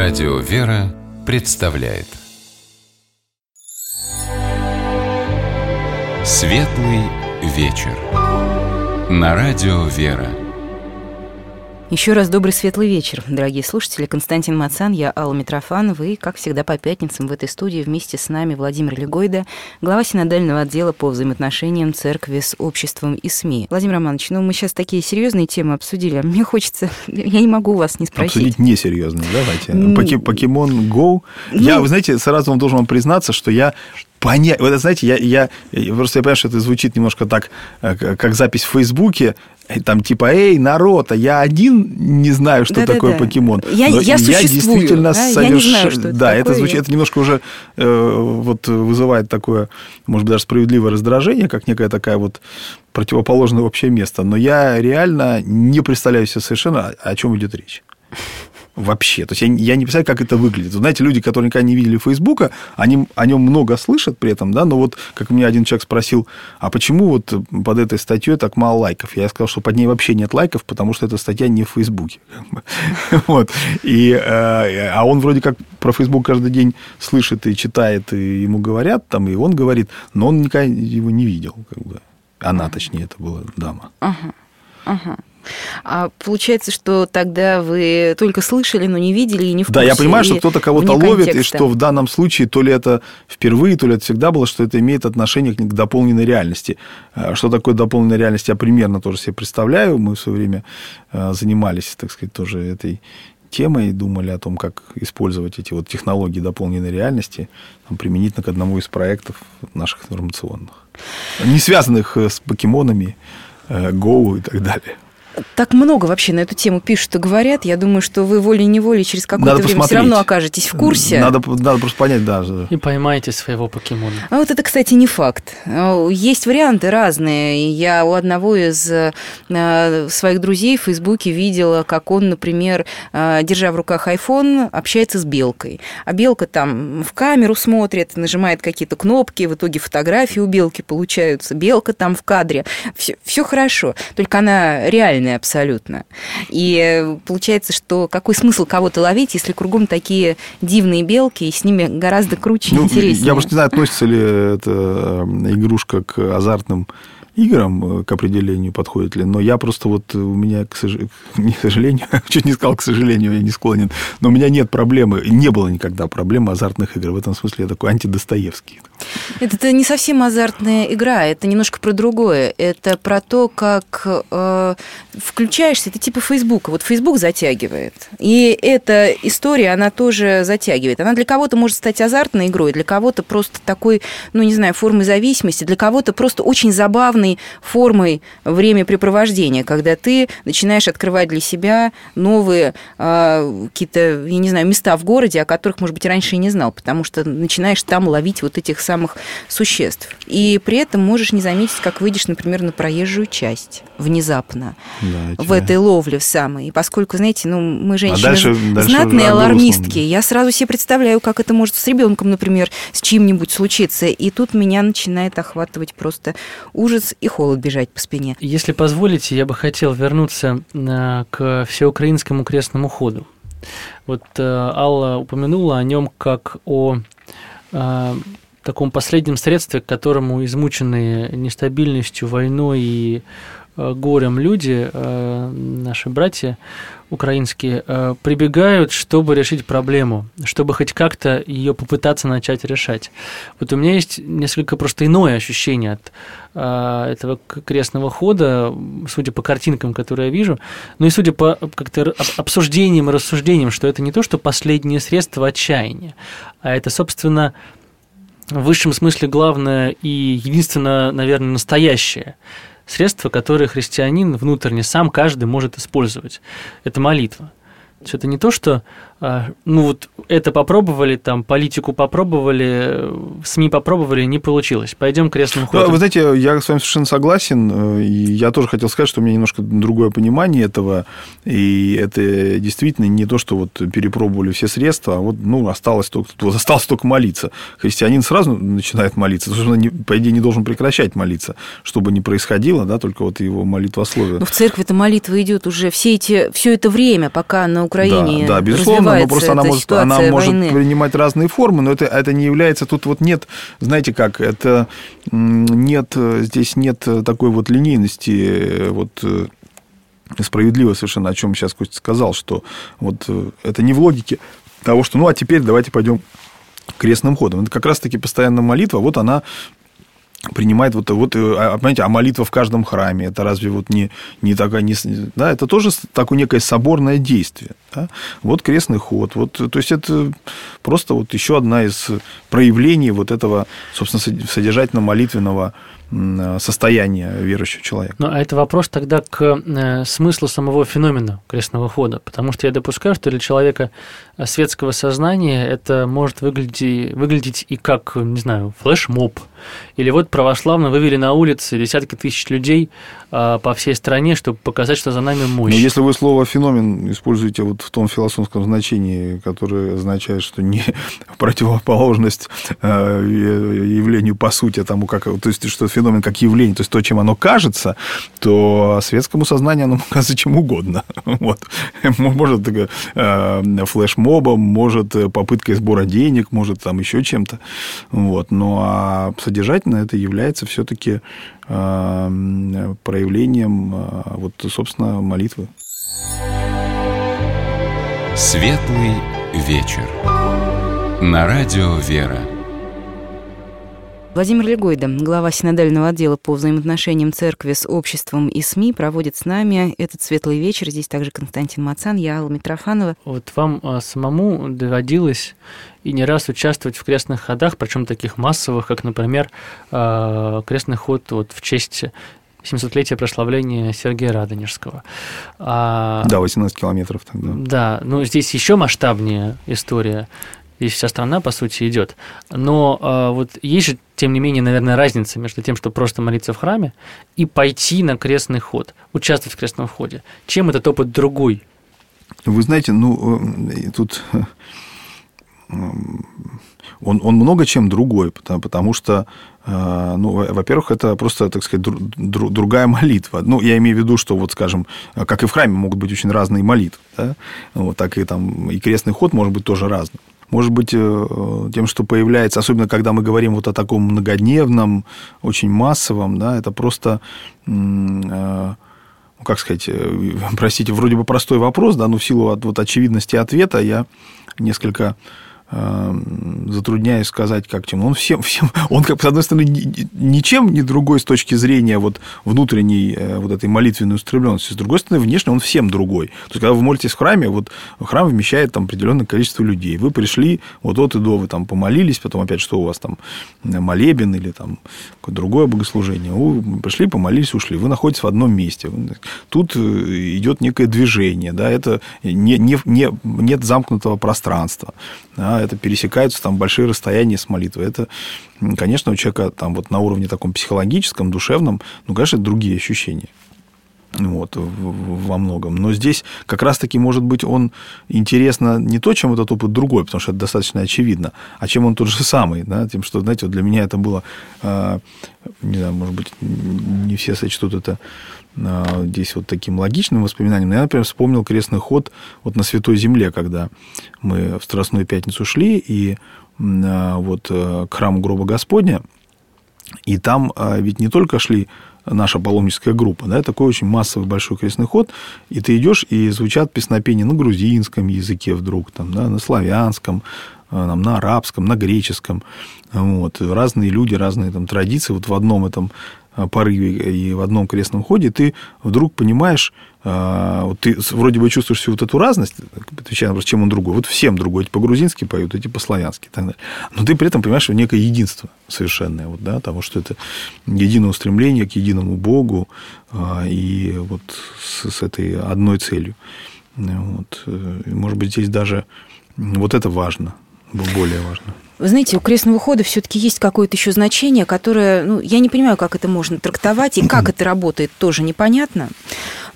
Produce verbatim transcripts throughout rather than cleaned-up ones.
Радио «Вера» представляет Светлый вечер на Радио «Вера». Еще раз добрый светлый вечер, дорогие слушатели. Константин Мацан, я Алла Митрофанова, и, как всегда, по пятницам в этой студии вместе с нами Владимир Легойда, глава синодального отдела по взаимоотношениям церкви с обществом и СМИ. Владимир Романович, ну мы сейчас такие серьезные темы обсудили, а мне хочется, я не могу вас не спросить. Обсудить несерьезные, давайте. Поки, Покемон Go. Ну... Я, вы знаете, сразу вам должен вам признаться, что я понять. Вы знаете, я, я, я просто я понимаю, что это звучит немножко так, как запись в Фейсбуке. Там типа, эй, народ, а я один не знаю, что да, такое да, да. покемон. Я, я, я действительно да? соверш... я не знаю, что это Да, такое. Это звучит, это немножко уже э, вот, вызывает такое, может быть, даже справедливое раздражение, как некая такая вот противоположное общее место. Но я реально не представляю себе совершенно, о чем идет речь. Вообще. То есть я, я не представляю, как это выглядит. Вы знаете, люди, которые никогда не видели Фейсбука, они о нем много слышат при этом, да, но вот как меня один человек спросил, а почему вот под этой статьей так мало лайков? Я сказал, что под ней вообще нет лайков, потому что эта статья не в Фейсбуке. Вот. И, а он вроде как про Фейсбук каждый день слышит и читает, и ему говорят, там, и он говорит, но он никогда его не видел. Как бы. Она, точнее, это была дама. Ага, ага. А получается, что тогда вы только слышали, но не видели и не в курсе. Да, я понимаю, что кто-то кого-то ловит, и что в данном случае то ли это впервые, то ли это всегда было, что это имеет отношение к дополненной реальности. Что такое дополненная реальность, я примерно тоже себе представляю. Мы в свое время занимались, так сказать, тоже этой темой, думали о том, как использовать эти вот технологии дополненной реальности там, применительно к одному из проектов наших информационных, не связанных с покемонами, Go и так далее. Так много вообще на эту тему пишут и говорят. Я думаю, что вы волей-неволей через какое-то надо время посмотреть. Все равно окажетесь в курсе. Надо, надо просто понять, да. И поймаете своего покемона. А вот это, кстати, не факт. Есть варианты разные. Я у одного из своих друзей в Фейсбуке видела, как он, например, держа в руках айфон, общается с белкой. А белка там в камеру смотрит, нажимает какие-то кнопки, в итоге фотографии у белки получаются. Белка там в кадре. Все, все хорошо. Только она реальная абсолютно. И получается, что какой смысл кого-то ловить, если кругом такие дивные белки, и с ними гораздо круче и ну, интереснее. Я просто не знаю, относится ли эта игрушка к азартным играм, к определению подходит ли, но я просто вот, у меня, к, сож... не, к сожалению, чуть не сказал, к сожалению, я не склонен, но у меня нет проблемы, не было никогда проблемы азартных игр. В этом смысле я такой антидостоевский. Это не совсем азартная игра, это немножко про другое. Это про то, как э, включаешься, это типа Фейсбука. Вот Фейсбук затягивает. И эта история, она тоже затягивает. Она для кого-то может стать азартной игрой, для кого-то просто такой, ну, не знаю, формой зависимости, для кого-то просто очень забавной формой времяпрепровождения, когда ты начинаешь открывать для себя новые э, какие-то, я не знаю, места в городе, о которых, может быть, раньше и не знал, потому что начинаешь там ловить вот этих самых существ. И при этом можешь не заметить, как выйдешь, например, на проезжую часть внезапно да, в этой ловле в самой. И поскольку, знаете, ну, мы женщины а дальше, знатные дальше алармистки, я сразу себе представляю, как это может с ребенком, например, с чьим-нибудь случиться. И тут меня начинает охватывать просто ужас и холод бежать по спине. Если позволите, я бы хотел вернуться к всеукраинскому крестному ходу. Вот Алла упомянула о нем как о таком последнем средстве, к которому измученные нестабильностью, войной и горем люди, наши братья украинские, прибегают, чтобы решить проблему, чтобы хоть как-то ее попытаться начать решать. Вот у меня есть несколько просто иное ощущение от этого крестного хода, судя по картинкам, которые я вижу, ну и судя по как-то обсуждениям и рассуждениям, что это не то, что последнее средство отчаяния, а это, собственно, в высшем смысле главное и единственное, наверное, настоящее средство, которое христианин внутренне сам каждый может использовать. Это молитва. То есть это не то, что ну вот это попробовали, там, политику попробовали, СМИ попробовали, не получилось. Пойдем крестным ходом. Вы знаете, я с вами совершенно согласен. И я тоже хотел сказать, что у меня немножко другое понимание этого. И это действительно не то, что вот перепробовали все средства, а вот ну, осталось, только, вот осталось только молиться. Христианин сразу начинает молиться, потому что он, по идее, не должен прекращать молиться, чтобы не происходило, да, только вот его молитвословие. Но в церкви эта молитва идет уже все, эти, все это время, пока на Украине да, да, безусловно, Безусловно, но просто она может, она может войны. принимать разные формы, но это, это не является... Тут вот нет, знаете как, это нет, здесь нет такой вот линейности, вот справедливо совершенно, о чем сейчас Костя сказал, что вот это не в логике того, что ну, а теперь давайте пойдем крестным ходом. Это как раз-таки постоянная молитва, вот она принимает вот, вот, понимаете, а молитва в каждом храме, это разве вот не, не такая, не, да, это тоже такое некое соборное действие, да? Вот крестный ход, вот, то есть это просто вот еще одна из проявлений вот этого, собственно, содержательно-молитвенного состояния верующего человека. Ну, а это вопрос тогда к э, смыслу самого феномена крестного хода, потому что я допускаю, что для человека светского сознания это может выглядеть, выглядеть и как, не знаю, флешмоб, или вот православно вывели на улицы десятки тысяч людей э, по всей стране, чтобы показать, что за нами мощь. Но если вы слово «феномен» используете вот в том философском значении, которое означает, что не противоположность э, явлению по сути тому, как, то есть что феномен как явление, то есть то, чем оно кажется, то светскому сознанию оно кажется чем угодно. Вот. Может э, флешмобом, может попыткой сбора денег, может там еще чем-то. Вот. Ну, а содержательно это является все-таки э, проявлением э, вот, собственно, молитвы. Светлый вечер. На радио «Вера». Владимир Легойда, глава синодального отдела по взаимоотношениям церкви с обществом и СМИ, проводит с нами этот светлый вечер. Здесь также Константин Мацан, я Алла Митрофанова. Вот вам самому доводилось и не раз участвовать в крестных ходах, причем таких массовых, как, например, крестный ход вот в честь семисотлетия прославления Сергия Радонежского. А, да, восемнадцать километров тогда. Да, ну здесь еще масштабнее история. Здесь вся страна, по сути, идет. Но а, вот есть же, тем не менее, наверное, разница между тем, что просто молиться в храме и пойти на крестный ход, участвовать в крестном ходе. Чем этот опыт другой? Вы знаете, ну, тут он, он много чем другой, потому, потому что, ну, во-первых, это просто, так сказать, дру, дру, другая молитва. Ну, я имею в виду, что, вот, скажем, как и в храме могут быть очень разные молитвы, да? Вот, так и там и крестный ход может быть тоже разным. Может быть, тем, что появляется, особенно когда мы говорим вот о таком многодневном, очень массовом, да, это просто, ну, как сказать, простите, вроде бы простой вопрос, да, но в силу вот очевидности ответа я несколько затрудняюсь сказать, как чем. Он всем, всем, он, как, с одной стороны, ничем не другой с точки зрения вот внутренней вот этой молитвенной устремленности, с другой стороны, внешне он всем другой. То есть, когда вы молитесь в храме, вот храм вмещает там определенное количество людей. Вы пришли, вот от и до, вы там помолились, потом опять, что у вас там, молебен или там какое-то другое богослужение. Вы пришли, помолились, ушли. Вы находитесь в одном месте. Тут идет некое движение, да, это не, не, не, нет замкнутого пространства, да, это пересекаются там большие расстояния с молитвой. Это, конечно, у человека там вот на уровне таком психологическом, душевном, ну, конечно, это другие ощущения. Вот, во многом. Но здесь как раз-таки, может быть, он интересно не то, чем этот опыт другой, потому что это достаточно очевидно, а чем он тот же самый, да, тем, что, знаете, вот для меня это было, не знаю, может быть, не все сочтут это здесь вот таким логичным воспоминанием. Я, например, вспомнил крестный ход вот на Святой Земле, когда мы в Страстную Пятницу шли и вот к храму Гроба Господня, и там ведь не только шли наша паломническая группа, да, такой очень массовый большой крестный ход, и ты идешь, и звучат песнопения на грузинском языке вдруг, там, да, на славянском, там, на арабском, на греческом, вот, разные люди, разные там традиции, вот в одном этом порыве и в одном крестном ходе ты вдруг понимаешь, вот ты вроде бы чувствуешь всю вот эту разность, отвечая на вопрос, чем он другой. Вот всем другой. Эти по-грузински поют, эти по-славянски и так далее. Но ты при этом понимаешь, что некое единство совершенное, вот, да, того, что это единое устремление к единому Богу и вот с, с этой одной целью. Вот. И, может быть, здесь даже вот это важно, более важно. Вы знаете, у крестного хода все-таки есть какое-то еще значение, которое, ну, я не понимаю, как это можно трактовать, и как это работает, тоже непонятно.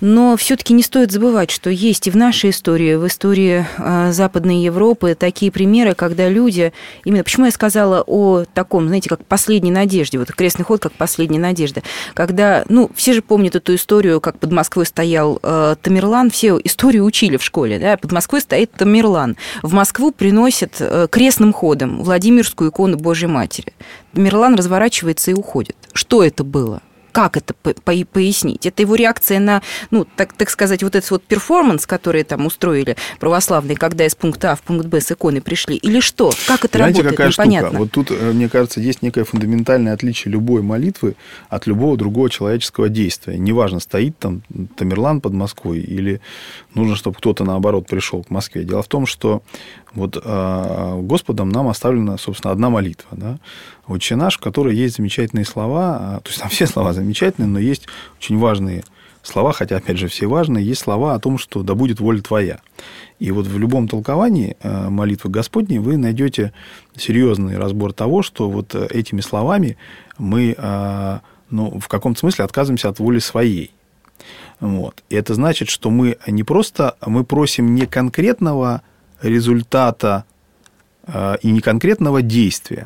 Но все-таки не стоит забывать, что есть и в нашей истории, в истории Западной Европы такие примеры, когда люди... Именно почему я сказала о таком, знаете, как последней надежде, вот крестный ход как последняя надежда. Когда, ну, все же помнят эту историю, как под Москвой стоял э, Тамерлан, все историю учили в школе, да, под Москвой стоит Тамерлан. В Москву приносят э, крестным ходом Владимирскую икону Божьей Матери. Тамерлан разворачивается и уходит. Что это было? Как это пояснить? Это его реакция на, ну, так, так сказать, вот этот вот перформанс, который там устроили православные, когда из пункта А в пункт Б с иконы пришли? Или что? Как это Знаете, работает? Какая Непонятно. Штука? Вот тут, мне кажется, есть некое фундаментальное отличие любой молитвы от любого другого человеческого действия. Неважно, стоит там Тамерлан под Москвой или нужно, чтобы кто-то, наоборот, пришел к Москве. Дело в том, что вот Господом нам оставлена, собственно, одна молитва. Да? «Отче наш», в которой есть замечательные слова, то есть там все слова замечательные, но есть очень важные слова, хотя, опять же, все важные, есть слова о том, что «да будет воля твоя». И вот в любом толковании молитвы Господней вы найдете серьезный разбор того, что вот этими словами мы, ну, в каком-то смысле отказываемся от воли своей. Вот. И это значит, что мы не просто, мы просим не конкретного результата и не конкретного действия,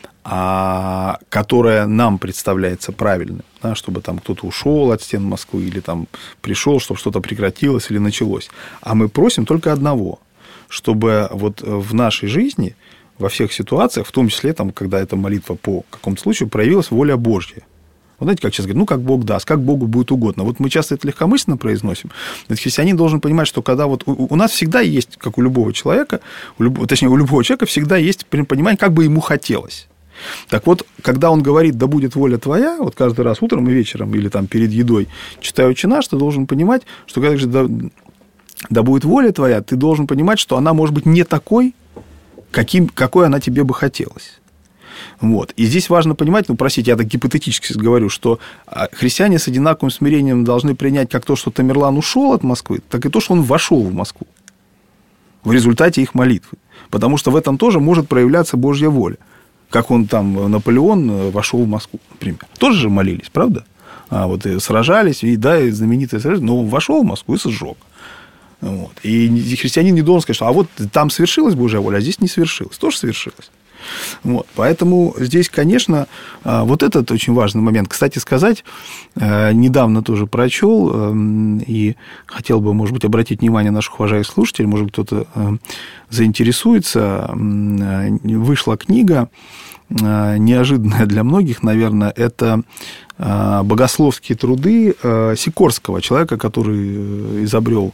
а которое нам представляется правильным, да, чтобы там кто-то ушел от стен Москвы или там пришел, чтобы что-то прекратилось или началось. А мы просим только одного, чтобы вот в нашей жизни во всех ситуациях, в том числе, там, когда эта молитва по какому-то случаю, проявилась воля Божья. Вот знаете, как сейчас говорят, ну, как Бог даст, как Богу будет угодно. Вот мы часто это легкомысленно произносим. Но христианин должен понимать, что когда вот у, у нас всегда есть, как у любого человека, у любого, точнее, у любого человека всегда есть понимание, как бы ему хотелось. Так вот, когда он говорит «да будет воля твоя», вот каждый раз утром и вечером или там перед едой читая «Отче наш», ты должен понимать, что когда говоришь «да, да будет воля твоя», ты должен понимать, что она может быть не такой, каким, какой она тебе бы хотелось. Вот. И здесь важно понимать, ну, простите, я так гипотетически говорю, что христиане с одинаковым смирением должны принять как то, что Тамерлан ушел от Москвы, так и то, что он вошел в Москву в результате их молитвы. Потому что в этом тоже может проявляться Божья воля. Как он там, Наполеон, вошел в Москву, например. Тоже же молились, правда? А вот и сражались, и да, и знаменитые сражения, но он вошел в Москву и сжег. Вот. И христианин не должен сказать, что а вот там свершилась Божья воля, а здесь не свершилась. Тоже свершилась. Вот. Поэтому здесь, конечно, вот этот очень важный момент. Кстати сказать, недавно тоже прочел и хотел бы, может быть, обратить внимание наших уважаемых слушателей, может быть, кто-то заинтересуется. Вышла книга, неожиданная для многих, наверное, это богословские труды Сикорского, человека, который изобрел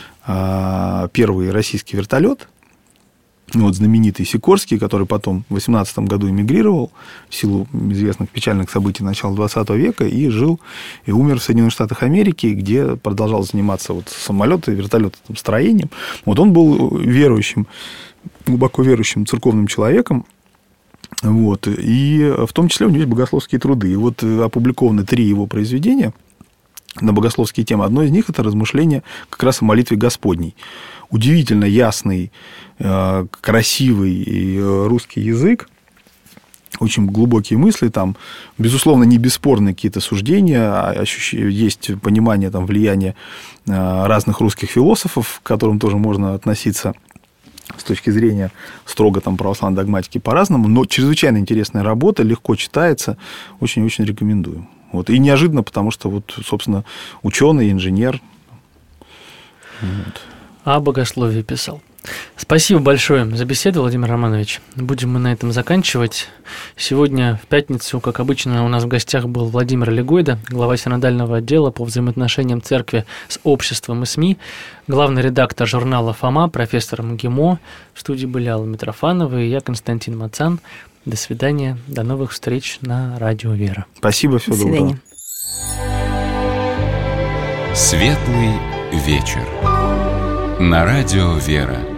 первый российский вертолет. Вот знаменитый Сикорский, который потом в восемнадцатом году эмигрировал в силу известных печальных событий начала двадцатого века и жил и умер в Соединенных Штатах Америки, где продолжал заниматься вот самолёты, вертолетным строением. Вот он был верующим, глубоко верующим церковным человеком. Вот, и в том числе у него есть богословские труды. И вот опубликованы три его произведения на богословские темы. Одно из них – это размышление как раз о молитве Господней. Удивительно ясный, красивый русский язык, очень глубокие мысли, там, безусловно, не бесспорные какие-то суждения, есть понимание там, влияния разных русских философов, к которым тоже можно относиться с точки зрения строго там, православной догматики по-разному, но чрезвычайно интересная работа, легко читается, очень-очень рекомендую. Вот. И неожиданно, потому что, вот, собственно, ученый, инженер. Вот. А богословие писал. Спасибо большое за беседу, Владимир Романович. Будем мы на этом заканчивать. Сегодня, в пятницу, как обычно, у нас в гостях был Владимир Легойда, глава синодального отдела по взаимоотношениям церкви с обществом и СМИ, главный редактор журнала «Фома», профессор МГИМО. В студии были Алла Митрофанова и я, Константин Мацан. До свидания, до новых встреч на Радио Вера. Спасибо, всего доброго. Светлый вечер. На Радио Вера.